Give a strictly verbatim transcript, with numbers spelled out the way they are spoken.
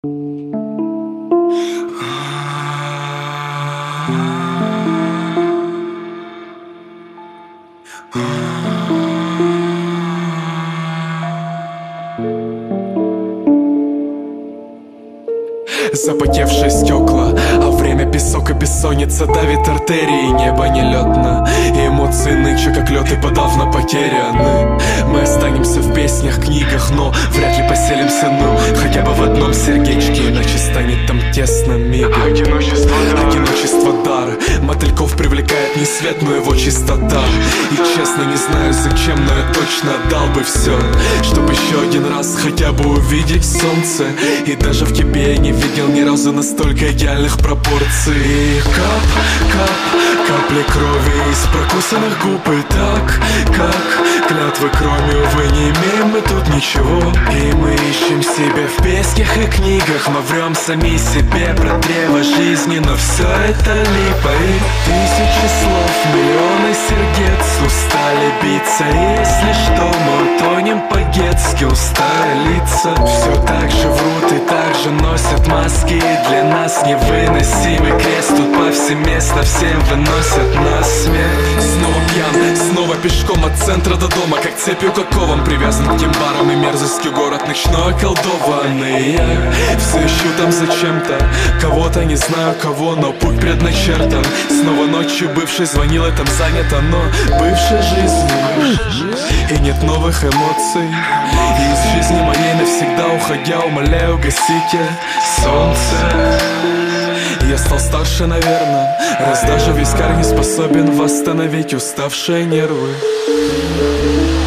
Запотевшие стекла, а время песок и бессонница давит артерии, небо нелетно, и эмоции нынче как лед и подавно потеряны. Мы останемся в песнях, книгах, но вряд ли поселимся, ну, хотя бы в одном сердечке, иначе станет там тесно мигом. Одиночество дар, Одиночество дар. Мотыльков привлекает не свет, но его чистота. И честно не знаю зачем, но я точно отдал бы все, чтобы еще один раз хотя бы увидеть солнце. И даже в тебе я не видел ни разу настолько идеальных пропорций. И кап, кап, капли крови из прокусанных губ. И так, как клятвы кроме, увы, не имеем мы тут ничего. И мы ищем себя в песнях и книгах, но врем сами себе про древо жизни. Но все это липа и тысячи слов, миллионы сердец устали биться. Если что, мы утонем по-детски, устали лица. Все так же врут и так же носят маски, и для нас невыносимый крест тут повсеместно всем выносят на смерть. Снова пьян, снова пешком от центра до дома, как цепью к оковам привязан к тем барам и мерзостью город ночной околдованный. Я все ищу там зачем-то кого-то, не знаю кого, но путь предначертан. Снова ночью бывший звонил, и там занято, но бывшей жизнью. И нет новых эмоций, и из жизни моей навсегда уходя, умоляю, гасите солнце. Я стал старше, наверное, раз даже вискарь не способен восстановить уставшие нервы.